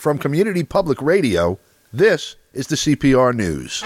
From Community Public Radio, this is the CPR News.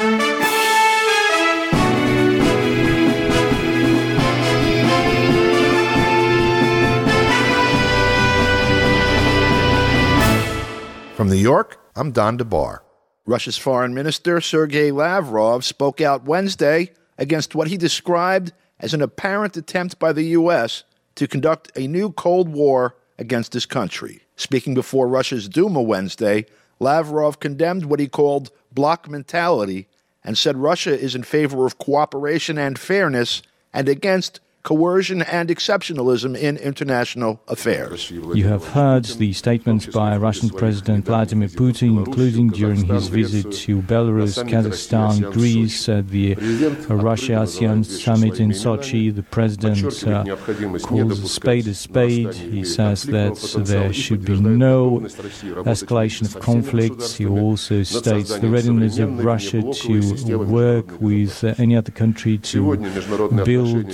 From New York, I'm Don DeBar. Russia's Foreign Minister Sergei Lavrov spoke out Wednesday against what he described as an apparent attempt by the U.S. to conduct a new Cold War against his country. Speaking before Russia's Duma Wednesday, Lavrov condemned what he called bloc mentality and said Russia is in favor of cooperation and fairness and against coercion and exceptionalism in international affairs. You have heard the statements by Russian President Vladimir Putin, including during his visit to Belarus, Kazakhstan, Greece, at the Russia-ASEAN summit in Sochi. The president calls a spade a spade. He says that there should be no escalation of conflicts. He also states the readiness of Russia to work with any other country to build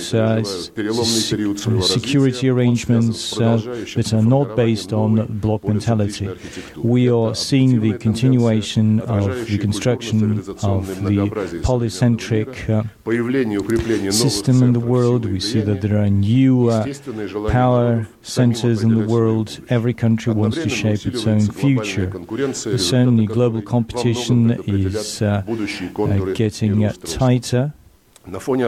security arrangements that are not based on bloc mentality. We are seeing the continuation of the construction of the polycentric system in the world. We see that there are new power centers in the world. Every country wants to shape its own future. Certainly, global competition is getting tighter. Amidst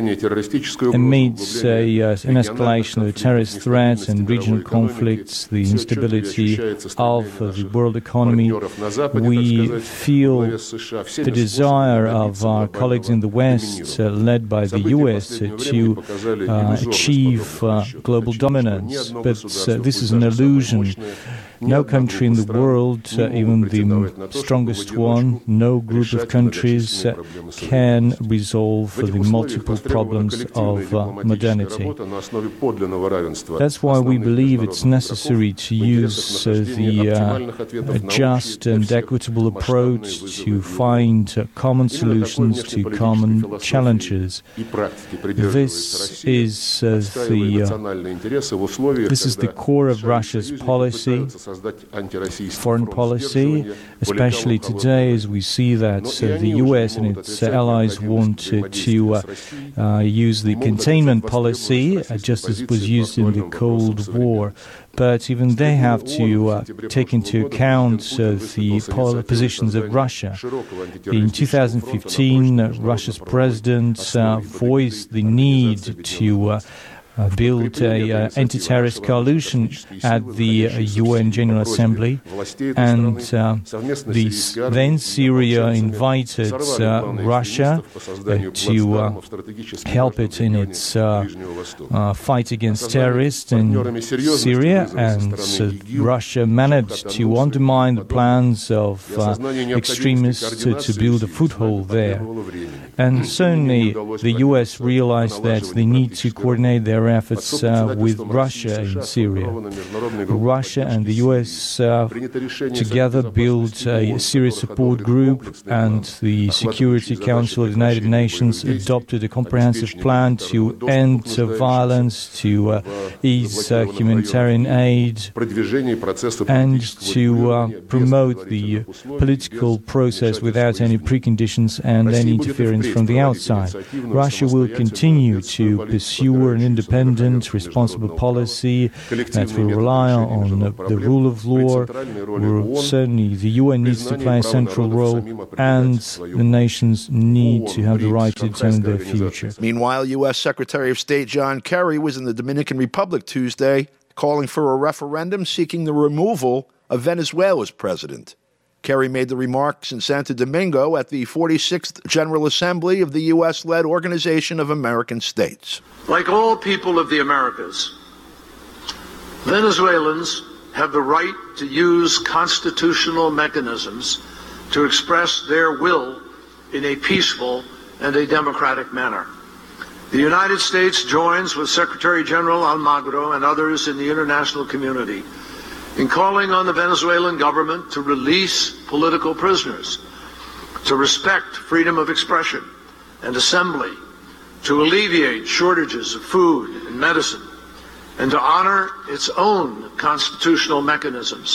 an escalation of the terrorist threats and regional conflicts, the instability of the world economy, we feel the desire of our colleagues in the West, led by the US, to achieve global dominance. But this is an illusion. No country in the world, even the strongest one, no group of countries can resolve the multiple problems of modernity. That's why we believe it's necessary to use the just and equitable approach to find common solutions to common challenges. This is the core of Russia's policy. Foreign policy, especially today, as we see that the US and its allies want to use the containment policy, just as was used in the Cold War. But even they have to take into account the positions of Russia. In 2015, Russia's president voiced the need to build an anti-terrorist coalition at the UN General Assembly, and then Syria invited Russia to help it in its fight against terrorists in Syria, and Russia managed to undermine the plans of extremists to build a foothold there. And certainly the US realized that they need to coordinate their efforts with Russia in Syria. Russia and the US together built a Syria support group, and the Security Council of the United Nations adopted a comprehensive plan to end violence, to ease humanitarian aid, and to promote the political process without any preconditions and any interference from the outside. Russia will continue to pursue an independent, responsible policy that will rely on the rule of law. Certainly, the UN needs to play a central role, and the nations need to have the right to determine their future. Meanwhile, U.S. Secretary of State John Kerry was in the Dominican Republic Tuesday, calling for a referendum seeking the removal of Venezuela's president. Kerry made the remarks in Santo Domingo at the 46th General Assembly of the U.S.-led Organization of American States. Like all people of the Americas, Venezuelans have the right to use constitutional mechanisms to express their will in a peaceful and a democratic manner. The United States joins with Secretary General Almagro and others in the international community in calling on the Venezuelan government to release political prisoners, to respect freedom of expression and assembly, to alleviate shortages of food and medicine, and to honor its own constitutional mechanisms,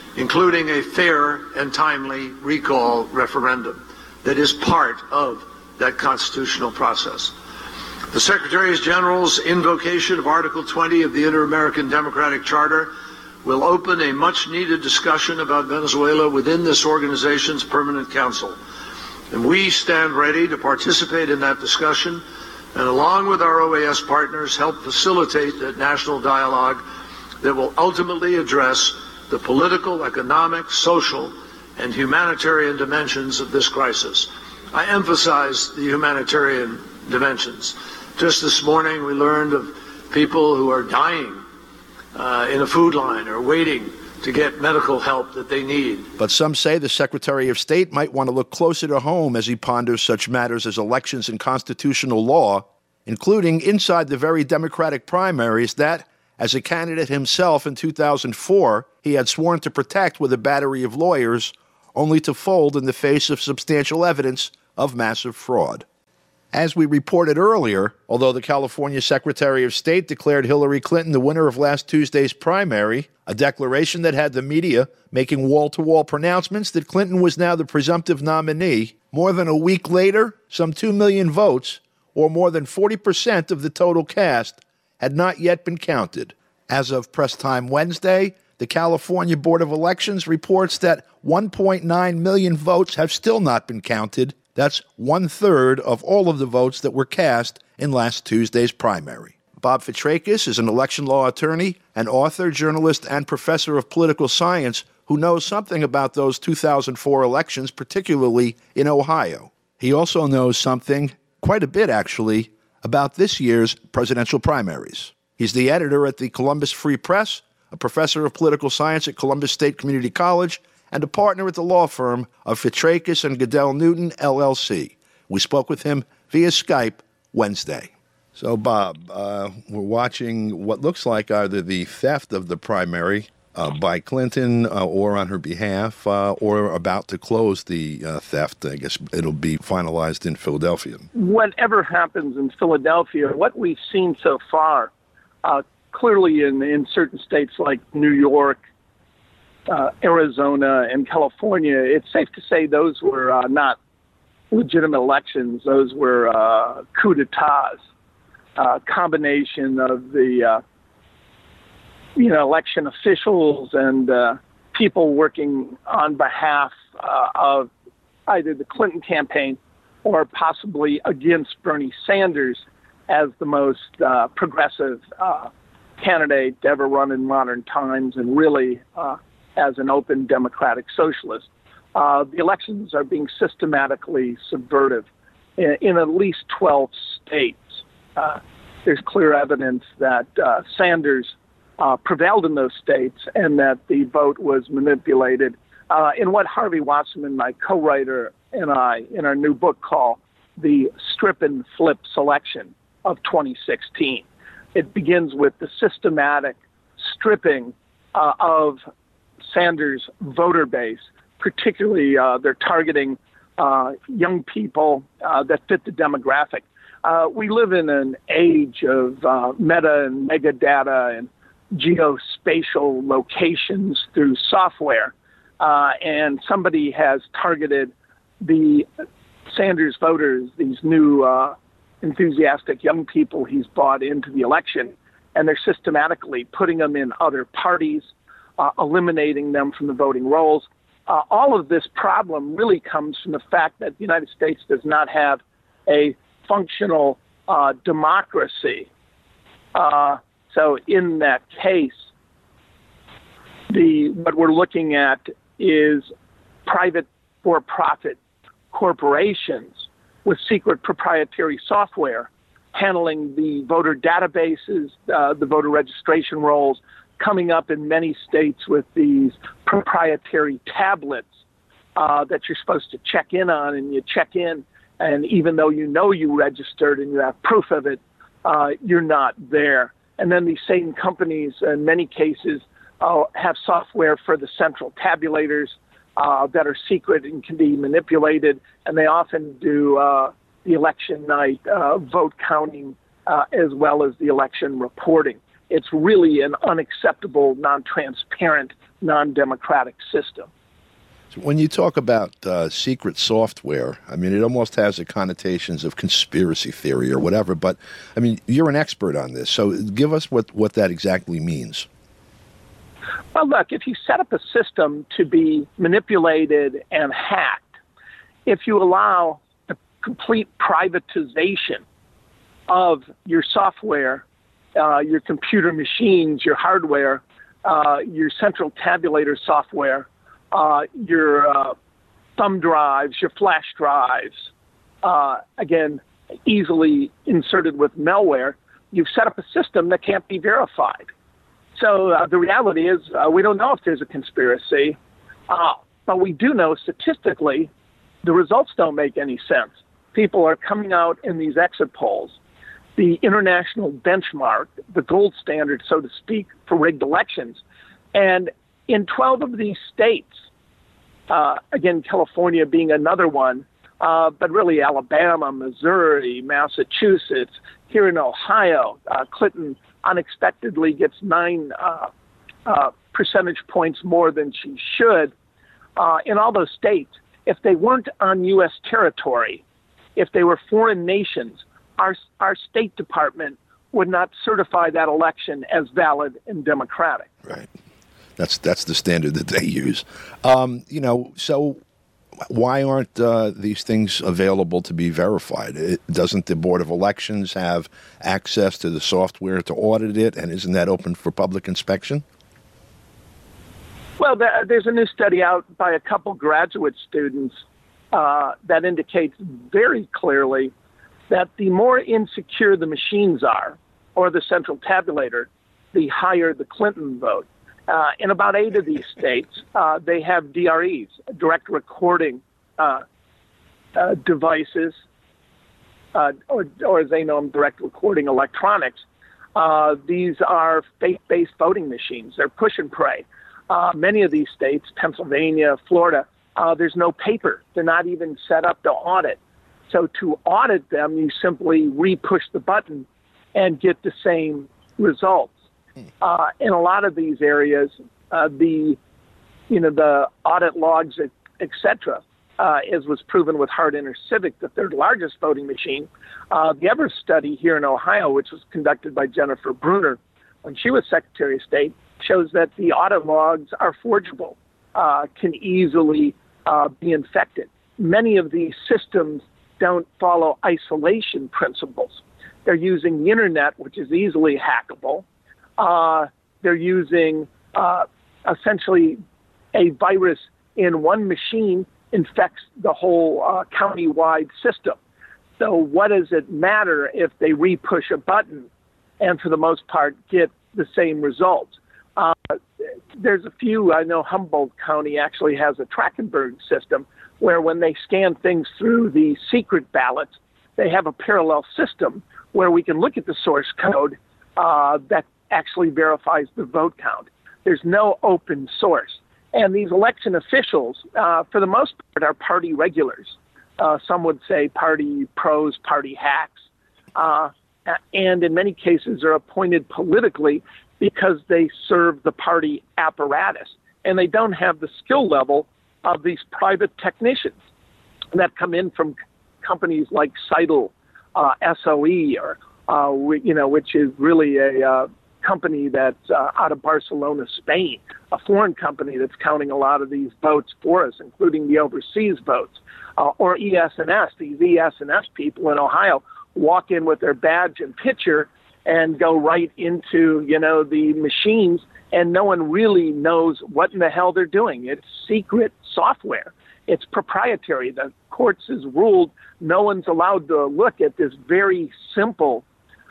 including a fair and timely recall referendum that is part of that constitutional process. The Secretary General's invocation of Article 20 of the Inter-American Democratic Charter will open a much-needed discussion about Venezuela within this organization's Permanent Council. And we stand ready to participate in that discussion and, along with our OAS partners, help facilitate that national dialogue that will ultimately address the political, economic, social, and humanitarian dimensions of this crisis. I emphasize the humanitarian dimensions. Just this morning, we learned of people who are dying in a food line or waiting to get medical help that they need. But some say the Secretary of State might want to look closer to home as he ponders such matters as elections and constitutional law, including inside the very Democratic primaries that, as a candidate himself in 2004, he had sworn to protect with a battery of lawyers, only to fold in the face of substantial evidence of massive fraud. As we reported earlier, although the California Secretary of State declared Hillary Clinton the winner of last Tuesday's primary, a declaration that had the media making wall-to-wall pronouncements that Clinton was now the presumptive nominee, more than a week later, some 2 million votes, or more than 40% of the total cast, had not yet been counted. As of press time Wednesday, the California Board of Elections reports that 1.9 million votes have still not been counted. That's 1/3 of all of the votes that were cast in last Tuesday's primary. Bob Fitrakis is an election law attorney, an author, journalist, and professor of political science who knows something about those 2004 elections, particularly in Ohio. He also knows something, quite a bit actually, about this year's presidential primaries. He's the editor at the Columbus Free Press, a professor of political science at Columbus State Community College, and a partner at the law firm of Fitrakis and Goodell Newton, LLC. We spoke with him via Skype Wednesday. So, Bob, we're watching what looks like either the theft of the primary by Clinton or on her behalf, or about to close the theft. I guess it'll be finalized in Philadelphia. Whatever happens in Philadelphia, what we've seen so far, clearly in certain states like New York, Arizona, and California, it's safe to say those were not legitimate elections. Those were coup d'etats, combination of the election officials and people working on behalf of either the Clinton campaign or possibly against Bernie Sanders as the most progressive candidate to ever run in modern times, and really as an open democratic socialist. The elections are being systematically subverted in at least 12 states. There's clear evidence that Sanders prevailed in those states and that the vote was manipulated in what Harvey Wasserman, my co-writer, and I, in our new book, call the strip and flip selection of 2016. It begins with the systematic stripping of Sanders' voter base, particularly they're targeting young people that fit the demographic. We live in an age of meta and mega data and geospatial locations through software, and somebody has targeted the Sanders voters, these new enthusiastic young people he's brought into the election, and they're systematically putting them in other parties, eliminating them from the voting rolls. All of this problem really comes from the fact that the United States does not have a functional democracy. So in that case, what we're looking at is private for-profit corporations with secret proprietary software handling the voter databases, the voter registration rolls, coming up in many states with these proprietary tablets that you're supposed to check in on, and you check in, and even though you know you registered and you have proof of it, you're not there. And then these same companies, in many cases, have software for the central tabulators that are secret and can be manipulated, and they often do the election night vote counting as well as the election reporting. It's really an unacceptable, non-transparent non-democratic system. So when you talk about secret software, I mean, it almost has the connotations of conspiracy theory or whatever, but, I mean, you're an expert on this, so give us what that exactly means. Well, look, if you set up a system to be manipulated and hacked, if you allow the complete privatization of your software, your computer machines, your hardware, your central tabulator software, your thumb drives, your flash drives, again, easily inserted with malware, you've set up a system that can't be verified. So the reality is we don't know if there's a conspiracy, but we do know statistically the results don't make any sense. People are coming out in these exit polls. The international benchmark, the gold standard, so to speak, for rigged elections. And in 12 of these states, again, California being another one, but really Alabama, Missouri, Massachusetts, here in Ohio, Clinton unexpectedly gets 9 percentage points more than she should. In all those states, if they weren't on U.S. territory, if they were foreign nations, our State Department would not certify that election as valid and democratic. Right. That's the standard that they use. So why aren't these things available to be verified? Doesn't the Board of Elections have access to the software to audit it, and isn't that open for public inspection? Well, there's a new study out by a couple graduate students that indicates very clearly that the more insecure the machines are, or the central tabulator, the higher the Clinton vote. In about 8 of these states, they have DREs, direct recording devices, or as they know them, direct recording electronics. These are faith-based voting machines. They're push and pray. Many of these states, Pennsylvania, Florida, there's no paper. They're not even set up to audit. So to audit them, you simply re-push the button and get the same results. In a lot of these areas, the audit logs, et cetera, as was proven with Hart InterCivic, the third largest voting machine. The Everest study here in Ohio, which was conducted by Jennifer Brunner when she was Secretary of State, shows that the audit logs are forgeable, can easily be infected. Many of these systems don't follow isolation principles. They're using the internet, which is easily hackable. They're using essentially a virus in one machine infects the whole county-wide system. So what does it matter if they re-push a button and for the most part get the same results? There's a few, I know Humboldt County actually has a Trachenberg system where when they scan things through the secret ballots, they have a parallel system where we can look at the source code that actually verifies the vote count. There's no open source. And these election officials, for the most part, are party regulars. Some would say party pros, party hacks, and in many cases are appointed politically because they serve the party apparatus. And they don't have the skill level of these private technicians that come in from companies like Seidel, SOE, or which is really a company that's out of Barcelona, Spain, a foreign company that's counting a lot of these votes for us, including the overseas votes, or ES&S. These ES&S people in Ohio walk in with their badge and picture and go right into, the machines, and no one really knows what in the hell they're doing. It's secret software. It's proprietary. The courts has ruled no one's allowed to look at this very simple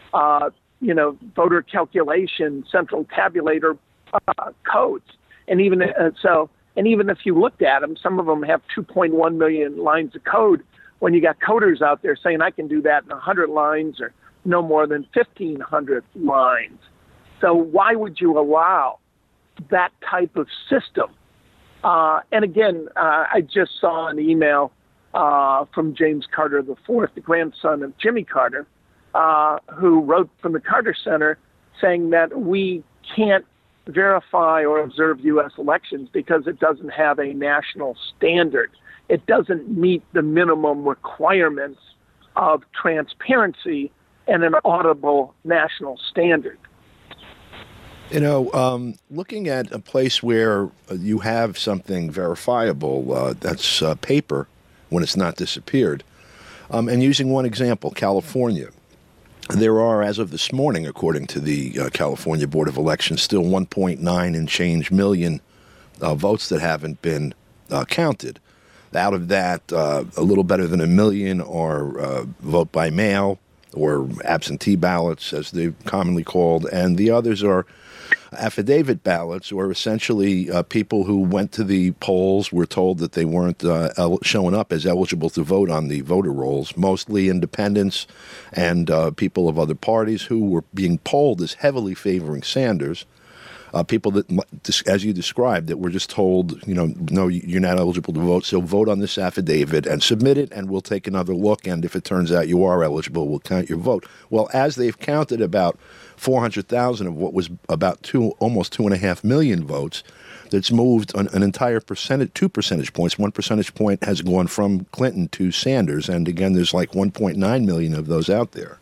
voter calculation, central tabulator codes. And even if you looked at them, some of them have 2.1 million lines of code. When you got coders out there saying, I can do that in 100 lines or no more than 1,500 lines. So why would you allow that type of system? And again, I just saw an email from James Carter IV, the grandson of Jimmy Carter, who wrote from the Carter Center saying that we can't verify or observe U.S. elections because it doesn't have a national standard. It doesn't meet the minimum requirements of transparency and an audible national standard. You know, looking at a place where you have something verifiable, that's paper when it's not disappeared, and using one example, California. There are, as of this morning, according to the California Board of Elections, still 1.9 and change million votes that haven't been counted. Out of that, a little better than 1 million are vote by mail or absentee ballots, as they're commonly called, and the others are affidavit ballots, or essentially people who went to the polls were told that they weren't showing up as eligible to vote on the voter rolls, mostly independents and people of other parties who were being polled as heavily favoring Sanders. People that, as you described, that were just told, no, you're not eligible to vote, so vote on this affidavit and submit it, and we'll take another look, and if it turns out you are eligible, we'll count your vote. Well, as they've counted about 400,000 of what was about almost 2.5 million votes, that's moved an entire 2 percentage points. 1 percentage point has gone from Clinton to Sanders, and again, there's like 1.9 million of those out there.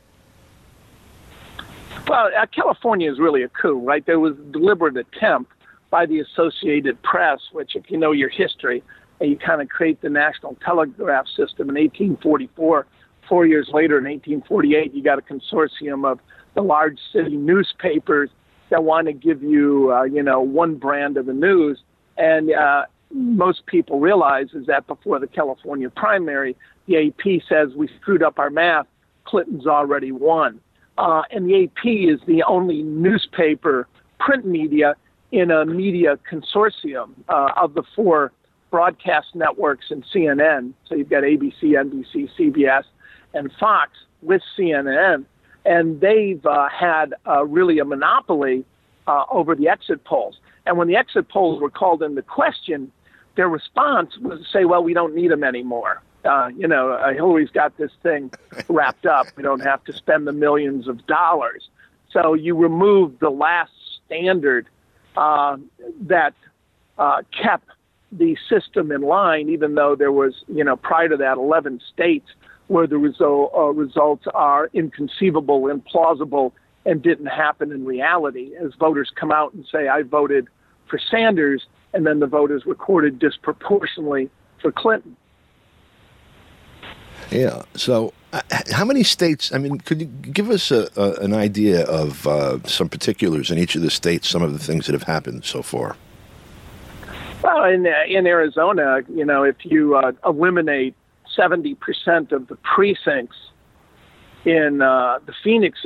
Well, California is really a coup, right? There was a deliberate attempt by the Associated Press, which, if you know your history, you kind of create the National Telegraph System in 1844. 4 years later, in 1848, you got a consortium of the large city newspapers that want to give you, one brand of the news. And most people realize is that before the California primary, the AP says we screwed up our math. Clinton's already won. And the AP is the only newspaper, print media, in a media consortium of the 4 broadcast networks and CNN. So you've got ABC, NBC, CBS, and Fox with CNN. And they've had really a monopoly over the exit polls. And when the exit polls were called into question, their response was to say, well, we don't need them anymore. Hillary's got this thing wrapped up. We don't have to spend the millions of dollars. So you remove the last standard that kept the system in line, even though there was, prior to that, 11 states where the results are inconceivable, implausible, and didn't happen in reality, as voters come out and say, I voted for Sanders, and then the vote is recorded disproportionately for Clinton. Yeah. So how many states, could you give us an idea of some particulars in each of the states, some of the things that have happened so far? Well, in Arizona, if you eliminate 70% of the precincts in the Phoenix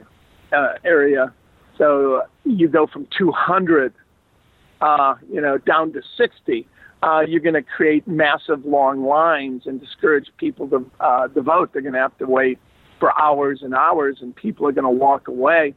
area, so you go from 200, down to 60, you're going to create massive long lines and discourage people to vote. They're going to have to wait for hours and hours, and people are going to walk away.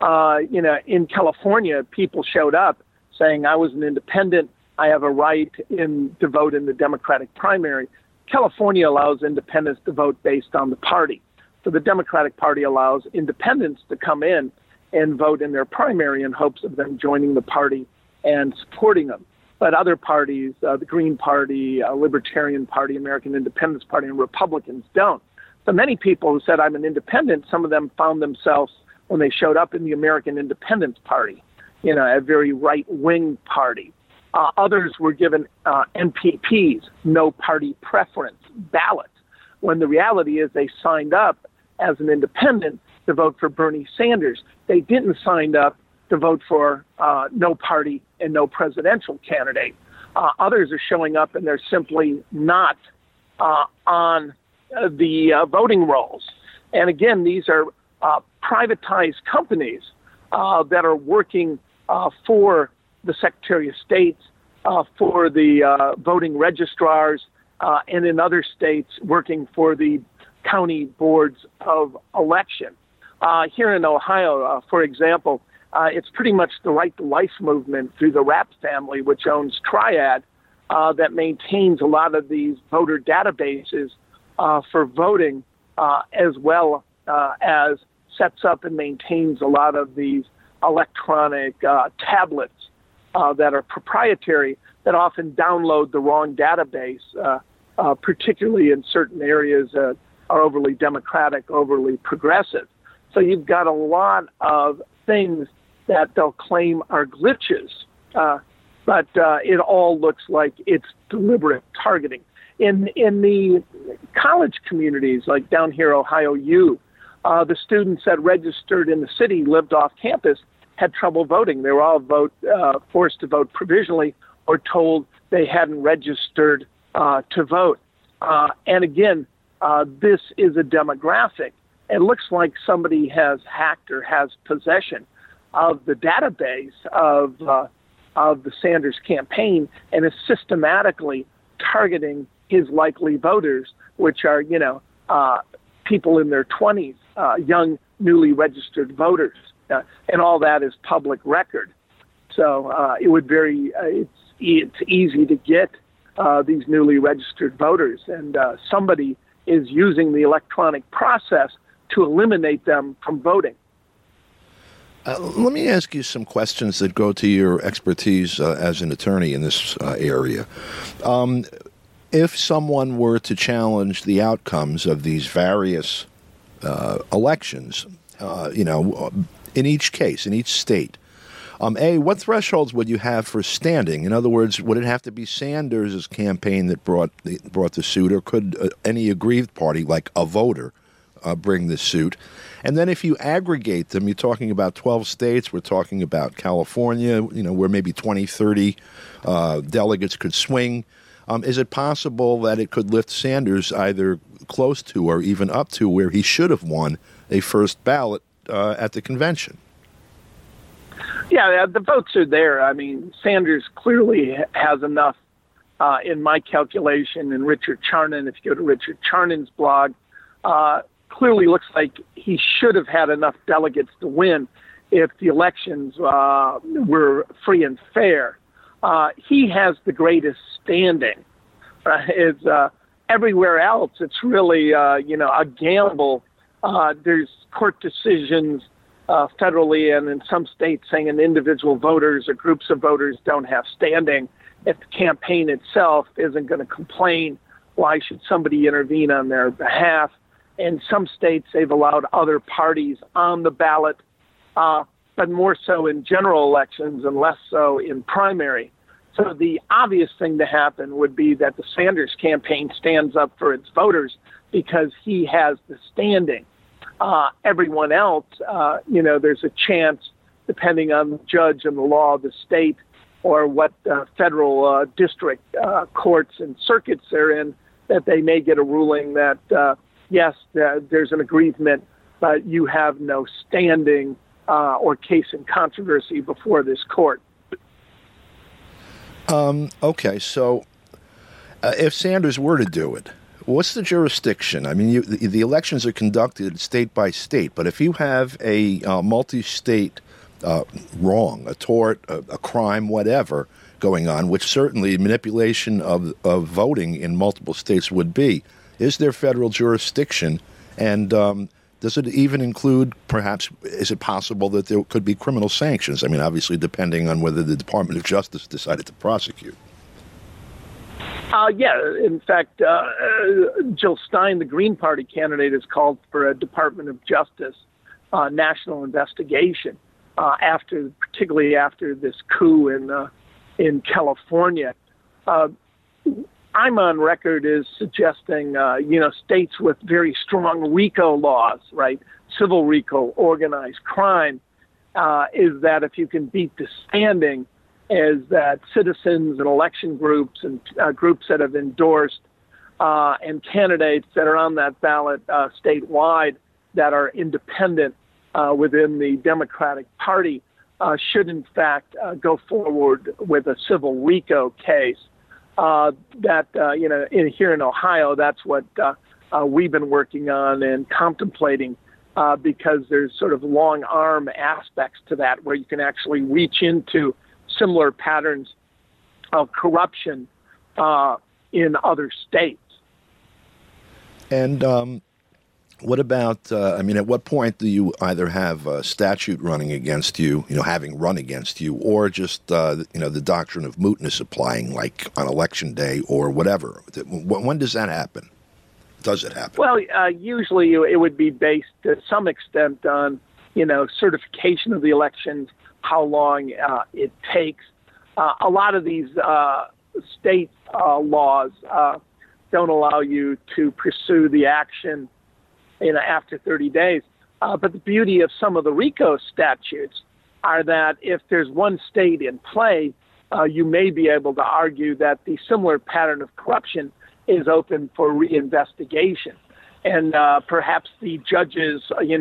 In California, people showed up saying, I was an independent. I have a right to vote in the Democratic primary. California allows independents to vote based on the party. So the Democratic Party allows independents to come in and vote in their primary in hopes of them joining the party and supporting them. But other parties, the Green Party, Libertarian Party, American Independence Party, and Republicans don't. So many people who said, I'm an independent, some of them found themselves, when they showed up, in the American Independence Party, a very right-wing party. Others were given NPPs, no party preference, ballots, when the reality is they signed up as an independent to vote for Bernie Sanders. They didn't sign up to vote for no party and no presidential candidate. Others are showing up and they're simply not on the voting rolls. And again, these are privatized companies that are working for the Secretary of State, for the voting registrars, and in other states working for the county boards of election. Here in Ohio, for example, it's pretty much the Right to Life movement through the Rapp family, which owns Triad, that maintains a lot of these voter databases for voting, as well as sets up and maintains a lot of these electronic tablets that are proprietary that often download the wrong database, particularly in certain areas that are overly democratic, overly progressive. So you've got a lot of things that they'll claim are glitches, but it all looks like it's deliberate targeting. In the college communities, like down here, Ohio U, the students that registered in the city lived off campus had trouble voting. They were all forced to vote provisionally or told they hadn't registered to vote. And again, this is a demographic. It looks like somebody has hacked or has possession of the database of the Sanders campaign and is systematically targeting his likely voters, which are, people in their 20s, young, newly registered voters. And all that is public record. So it's easy to get these newly registered voters, and somebody is using the electronic process to eliminate them from voting. Let me ask you some questions that go to your expertise as an attorney in this area. If someone were to challenge the outcomes of these various elections, in each case, in each state, what thresholds would you have for standing? In other words, would it have to be Sanders' campaign that brought the suit, or could any aggrieved party, like a voter, bring the suit? And then if you aggregate them, you're talking about 12 states, we're talking about California, where maybe 20, 30 delegates could swing. Is it possible that it could lift Sanders either close to or even up to where he should have won a first ballot at the convention? Yeah, the votes are there. I mean, Sanders clearly has enough, in my calculation, and Richard Charnin, if you go to Richard Charnin's blog, clearly looks like he should have had enough delegates to win if the elections were free and fair. He has the greatest standing. Everywhere else, it's really, a gamble. There's court decisions federally and in some states saying an individual voters or groups of voters don't have standing. If the campaign itself isn't going to complain, why should somebody intervene on their behalf? In some states, they've allowed other parties on the ballot, but more so in general elections and less so in primary. So the obvious thing to happen would be that the Sanders campaign stands up for its voters because he has the standing. Everyone else, there's a chance, depending on the judge and the law of the state or what federal district courts and circuits they're in, that they may get a ruling that, yes, there's an aggrievement, but you have no standing or case in controversy before this court. Okay, so if Sanders were to do it, what's the jurisdiction? I mean, the elections are conducted state by state, but if you have a multi-state wrong, a tort, a crime, whatever going on, which certainly manipulation of voting in multiple states would be, is there federal jurisdiction? And does it even include, perhaps, is it possible that there could be criminal sanctions? I mean, obviously, depending on whether the Department of Justice decided to prosecute. Yeah, in fact, Jill Stein, the Green Party candidate, has called for a Department of Justice national investigation particularly after this coup in California. I'm on record as suggesting, states with very strong RICO laws, right? Civil RICO, organized crime, is that if you can beat the standing, is that citizens and election groups and groups that have endorsed and candidates that are on that ballot statewide that are independent within the Democratic Party should, in fact, go forward with a civil RICO case. Here in Ohio, that's what we've been working on and contemplating because there's sort of long arm aspects to that where you can actually reach into similar patterns of corruption in other states. And What about, at what point do you either have a statute running against you, having run against you, or just, the doctrine of mootness applying, like on Election Day or whatever? When does that happen? Does it happen? Well, usually it would be based to some extent on, certification of the elections, how long it takes. A lot of these state laws don't allow you to pursue the action after 30 days. But the beauty of some of the RICO statutes are that if there's one state in play, you may be able to argue that the similar pattern of corruption is open for reinvestigation. And perhaps the judges,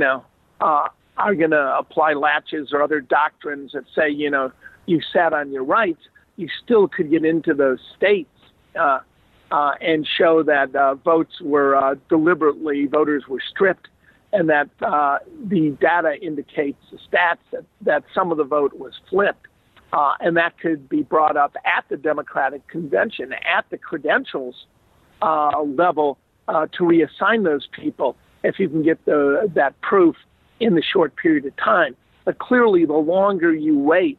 are going to apply latches or other doctrines that say, you sat on your rights. You still could get into those states and show that voters were stripped, and that the data indicates the stats that some of the vote was flipped. And that could be brought up at the Democratic Convention, at the credentials level, to reassign those people if you can get that proof in the short period of time. But clearly, the longer you wait,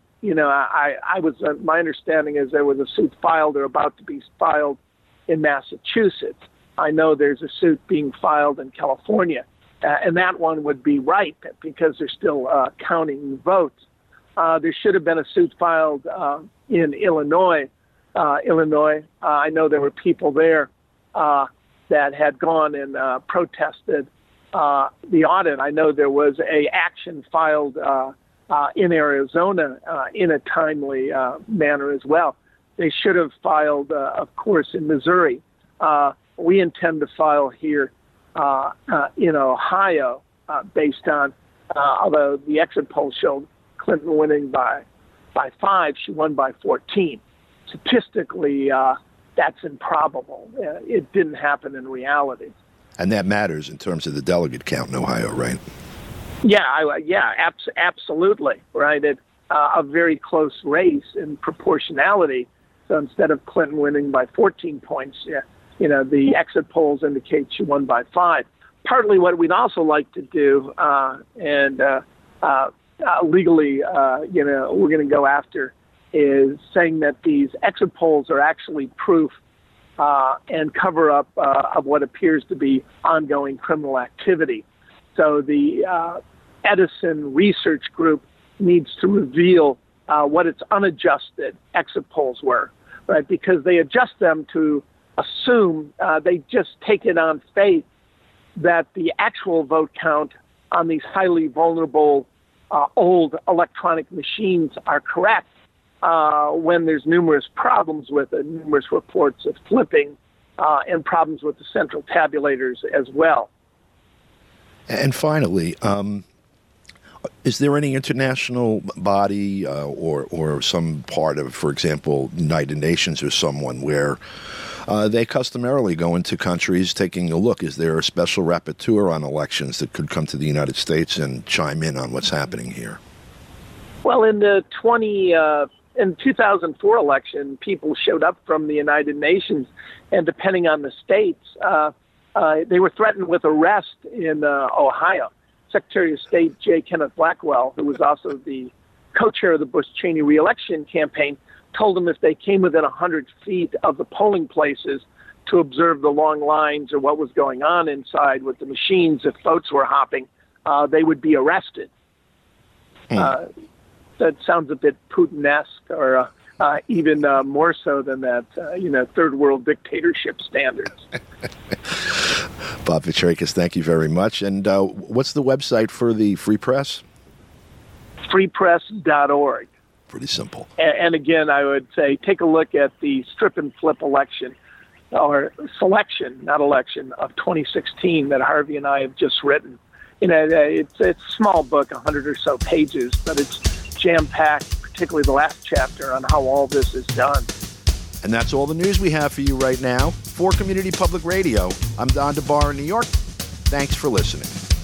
my understanding is there was a suit filed or about to be filed in Massachusetts. I know there's a suit being filed in California, and that one would be ripe because they're still counting votes. There should have been a suit filed in Illinois. I know there were people there that had gone and protested the audit. I know there was a action filed in Arizona in a timely manner as well. They should have filed, of course, in Missouri. We intend to file here in Ohio based on, although the exit poll showed Clinton winning by 5, she won by 14. Statistically, that's improbable. It didn't happen in reality. And that matters in terms of the delegate count in Ohio, right? Yeah, absolutely, right. It's a very close race in proportionality. So instead of Clinton winning by 14 points, the exit polls indicate she won by 5. Partly what we'd also like to do, legally, we're going to go after, is saying that these exit polls are actually proof and cover up of what appears to be ongoing criminal activity. So the Edison Research Group needs to reveal what its unadjusted exit polls were, right? Because they adjust them to assume, they just take it on faith that the actual vote count on these highly vulnerable old electronic machines are correct when there's numerous problems with it, numerous reports of flipping and problems with the central tabulators as well. And finally, is there any international body or some part of, for example, United Nations or someone where they customarily go into countries taking a look? Is there a special rapporteur on elections that could come to the United States and chime in on what's happening here? Well, in the 2004 election, people showed up from the United Nations, and depending on the states, they were threatened with arrest in Ohio. Secretary of State J. Kenneth Blackwell, who was also the co-chair of the Bush-Cheney re-election campaign, told them if they came within 100 feet of the polling places to observe the long lines or what was going on inside with the machines, if votes were hopping, they would be arrested. That sounds a bit Putin-esque, or even more so than that, third world dictatorship standards. Bob Vatrakis, thank you very much. And what's the website for the Free Press? freepress.org. Pretty simple. And again, I would say take a look at the strip and flip election, or selection, not election, of 2016 that Harvey and I have just written. It's a small book, 100 or so pages, but it's jam-packed, particularly the last chapter on how all this is done. And that's all the news we have for you right now. For Community Public Radio, I'm Don DeBar in New York. Thanks for listening.